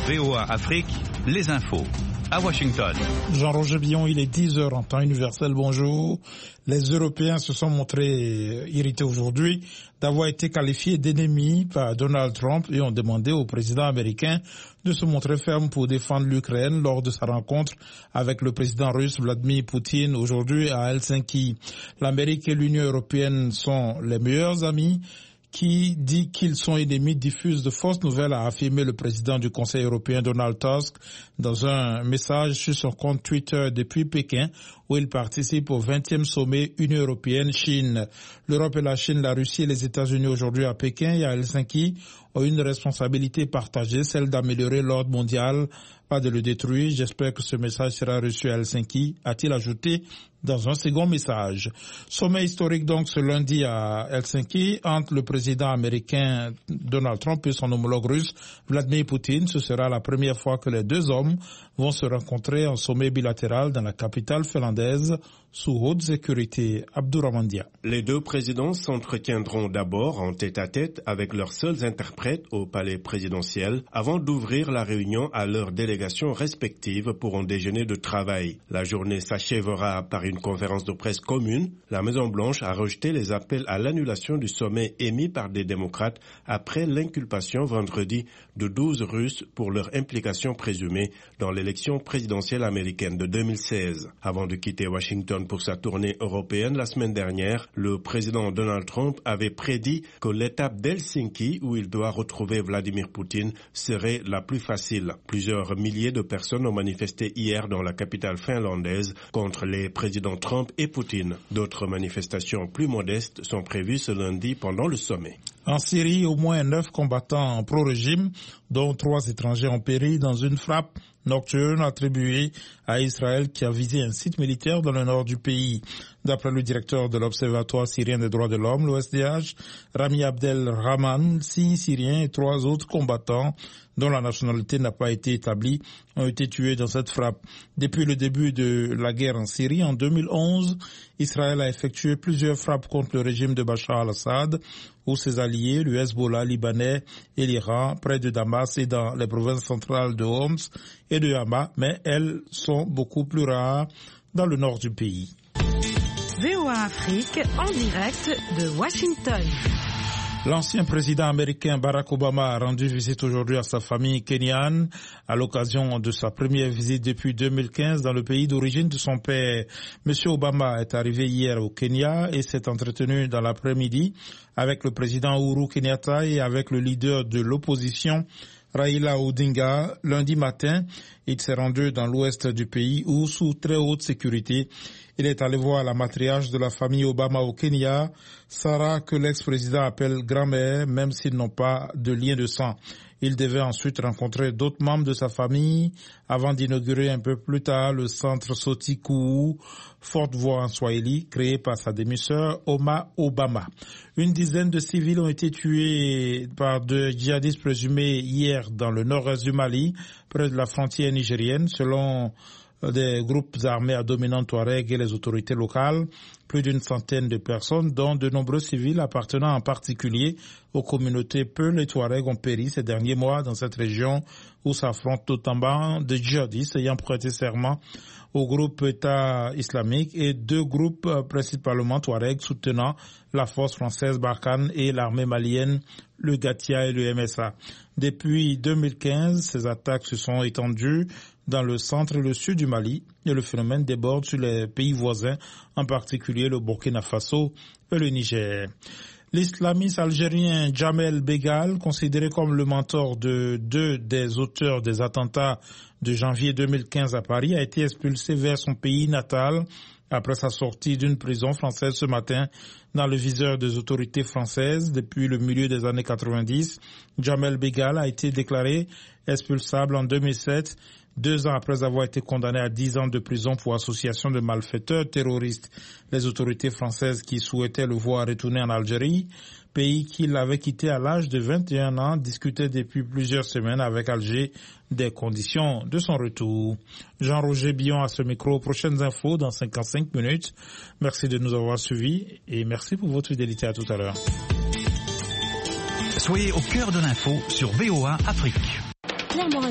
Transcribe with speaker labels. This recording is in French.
Speaker 1: VOA Afrique, les infos. À Washington.
Speaker 2: Jean-Roger Billon, il est 10h en temps universel. Bonjour. Les Européens se sont montrés irrités aujourd'hui d'avoir été qualifiés d'ennemis par Donald Trump et ont demandé au président américain de se montrer ferme pour défendre l'Ukraine lors de sa rencontre avec le président russe Vladimir Poutine aujourd'hui à Helsinki. L'Amérique et l'Union européenne sont les meilleurs amis. Qui dit qu'ils sont ennemis diffuse de fausses nouvelles, a affirmé le président du Conseil européen Donald Tusk dans un message sur son compte Twitter depuis Pékin, où il participe au 20e sommet Union européenne-Chine. L'Europe et la Chine, la Russie et les États-Unis aujourd'hui à Pékin et à Helsinki ont une responsabilité partagée, celle d'améliorer l'ordre mondial, pas de le détruire. J'espère que ce message sera reçu à Helsinki, a-t-il ajouté dans un second message. Sommet historique donc ce lundi à Helsinki entre le président américain Donald Trump et son homologue russe Vladimir Poutine. Ce sera la première fois que les deux hommes vont se rencontrer en sommet bilatéral dans la capitale finlandaise sous haute sécurité. Abdouramandia.
Speaker 3: Les deux présidents s'entretiendront d'abord en tête-à-tête avec leurs seuls interprètes au palais présidentiel avant d'ouvrir la réunion à leurs délégations respectives pour un déjeuner de travail. La journée s'achèvera par une conférence de presse commune. La Maison-Blanche a rejeté les appels à l'annulation du sommet émis par des démocrates après l'inculpation vendredi de 12 Russes pour leur implication présumée dans l'élection présidentielle américaine de 2016. Avant de quitter Washington pour sa tournée européenne la semaine dernière, le président Donald Trump avait prédit que l'étape d'Helsinki, où il doit retrouver Vladimir Poutine, serait la plus facile. Plusieurs milliers de personnes ont manifesté hier dans la capitale finlandaise contre les présidents Trump et Poutine. D'autres manifestations plus modestes sont prévues ce lundi pendant le sommet.
Speaker 2: En Syrie, au moins 9 combattants pro-régime, dont 3 étrangers ont péri dans une frappe nocturne attribuée à Israël qui a visé un site militaire dans le nord du pays. D'après le directeur de l'Observatoire syrien des droits de l'homme, l'OSDH, Rami Abdel Rahman, 6 Syriens et 3 autres combattants dont la nationalité n'a pas été établie ont été tués dans cette frappe. Depuis le début de la guerre en Syrie, en 2011, Israël a effectué plusieurs frappes contre le régime de Bachar al-Assad ou ses alliés, le Hezbollah libanais et l'Iran, près de Damas et dans les provinces centrales de Homs et de Hama, mais elles sont beaucoup plus rares dans le nord du pays.
Speaker 4: VOA Afrique en direct de Washington.
Speaker 2: L'ancien président américain Barack Obama a rendu visite aujourd'hui à sa famille kenyane à l'occasion de sa première visite depuis 2015 dans le pays d'origine de son père. Monsieur Obama est arrivé hier au Kenya et s'est entretenu dans l'après-midi avec le président Uhuru Kenyatta et avec le leader de l'opposition Raila Odinga. Lundi matin, il s'est rendu dans l'ouest du pays où, sous très haute sécurité, il est allé voir la matriarche de la famille Obama au Kenya, Sarah, que l'ex-président appelle grand-mère, même s'ils n'ont pas de lien de sang. Il devait ensuite rencontrer d'autres membres de sa famille avant d'inaugurer un peu plus tard le centre Sotiku, forte voix en Swahili, créé par sa demi-sœur Oma Obama. Une dizaine de civils ont été tués par de djihadistes présumés hier dans le nord-est du Mali, près de la frontière nigérienne, selon des groupes armés à dominante Touareg et les autorités locales. Plus d'une centaine de personnes, dont de nombreux civils appartenant en particulier aux communautés Peul et Touareg, ont péri ces derniers mois dans cette région où s'affrontent notamment des djihadistes ayant prêté serment au groupe État islamique et 2 groupes principalement Touareg soutenant la force française Barkhane et l'armée malienne, le Gatia et le MSA. Depuis 2015, ces attaques se sont étendues dans le centre et le sud du Mali et le phénomène déborde sur les pays voisins, en particulier le Burkina Faso et le Niger. L'islamiste algérien Djamel Begal, considéré comme le mentor de 2 des auteurs des attentats de janvier 2015 à Paris, a été expulsé vers son pays natal après sa sortie d'une prison française ce matin dans le viseur des autorités françaises. Depuis le milieu des années 90, Djamel Begal a été déclaré expulsable en 2007, 2 ans après avoir été condamné à 10 ans de prison pour association de malfaiteurs terroristes. Les autorités françaises qui souhaitaient le voir retourner en Algérie, pays qu'il avait quitté à l'âge de 21 ans, discutaient depuis plusieurs semaines avec Alger des conditions de son retour. Jean-Roger Billon à ce micro. Prochaines infos dans 55 minutes. Merci de nous avoir suivis et merci pour votre fidélité. À tout à l'heure.
Speaker 1: Soyez au cœur de l'info sur VOA Afrique.